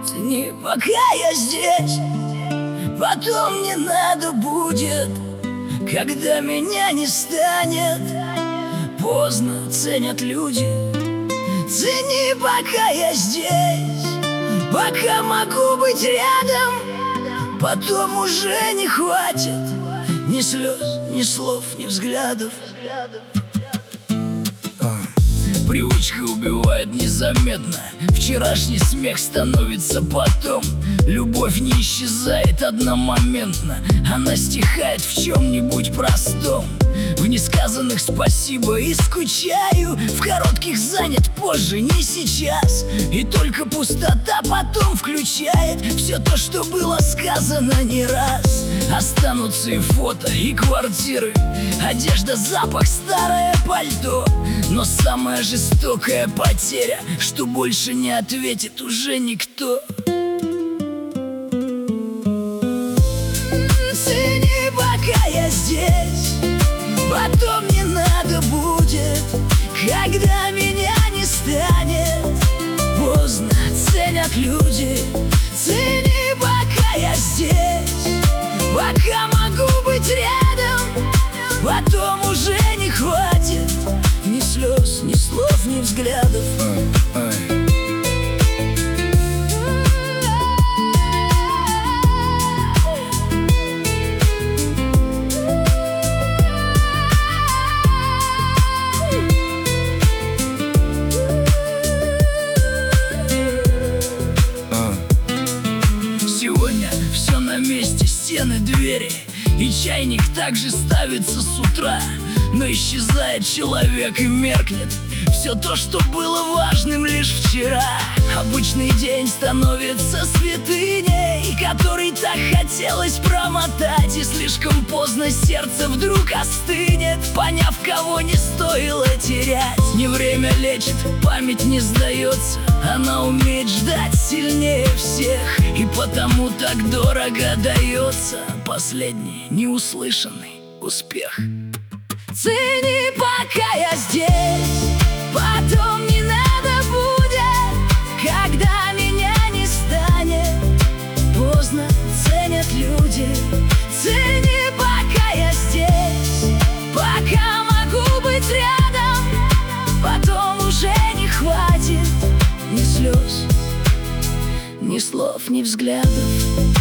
Цени, пока я здесь, потом не надо будет, когда меня не станет. Поздно ценят люди. Цени, пока я здесь, пока могу быть рядом, потом уже не хватит ни слез, ни слов, ни взглядов. Привычка убивает незаметно. Вчерашний смех становится потом. Любовь не исчезает одномоментно, она стихает в чем-нибудь простом. В несказанных спасибо и скучаю, в коротких занят позже, не сейчас. И только пустота потом включает все то, что было сказано не раз. Останутся и фото, и квартиры, одежда, запах, старое пальто. Но самая жестокая потеря, что больше не ответит уже никто. Цени, пока я здесь, потом не надо будет, когда меня не станет. Поздно ценят люди. Цени, пока я здесь, пока могу быть рядом, потом уже не хватит ни слез, ни слов, ни взглядов. Сегодня все на месте, стены, двери, и чайник также ставится с утра. Но исчезает человек и меркнет все то, что было важным лишь вчера. Обычный день становится святыней, который так хотелось промотать, и слишком поздно сердце вдруг остынет, поняв, кого не стоило терять. Не время лечит, память не сдается, она умеет ждать сильнее всех, и потому так дорого дается последний неуслышанный успех. Цени, пока я здесь, потом не надо будет, когда меня не станет. Поздно ценят люди. Цени, пока я здесь, пока могу быть рядом, потом уже не хватит ни слез, ни слов, ни взглядов.